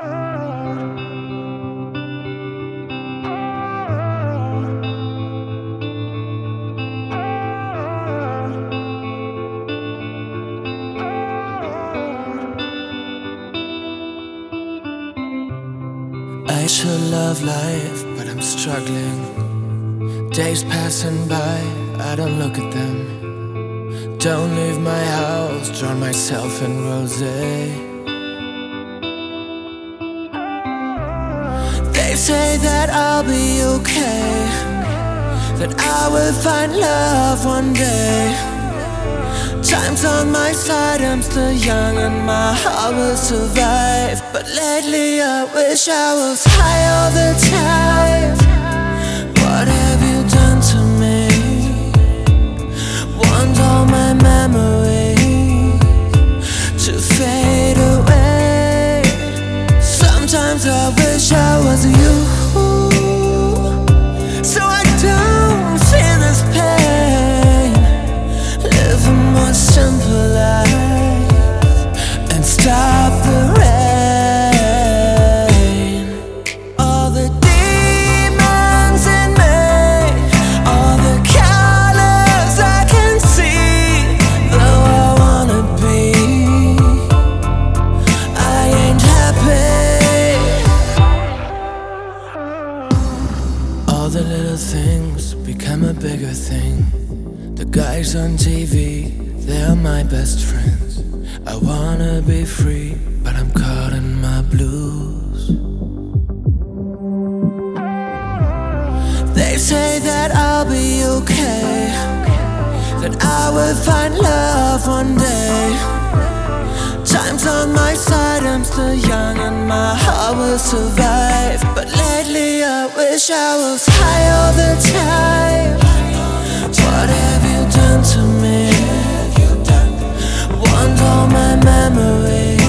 I should love life, but I'm struggling. Days passing by, I don't look at them. Don't leave my house, drown myself in rosé. They say that I'll be okay, that I will find love one day. Time's on my side, I'm still young and my heart will survive. But lately I wish I was high all the time. What have you done to me? Want all my memories to fade away. Sometimes I wish I was you, so I don't feel this pain. Live a more simple life and stop the rain. All the demons in me, all the colors I can see. Though I wanna be, I ain't happy. All the little things become a bigger thing. The guys on TV, they're my best friends. I wanna be free, but I'm caught in my blues. They say that I'll be okay, that I will find love one day. Time's on my side, I'm still young and my heart will survive. But lately I wish I was high all the time. What have you done to me? Want all my memories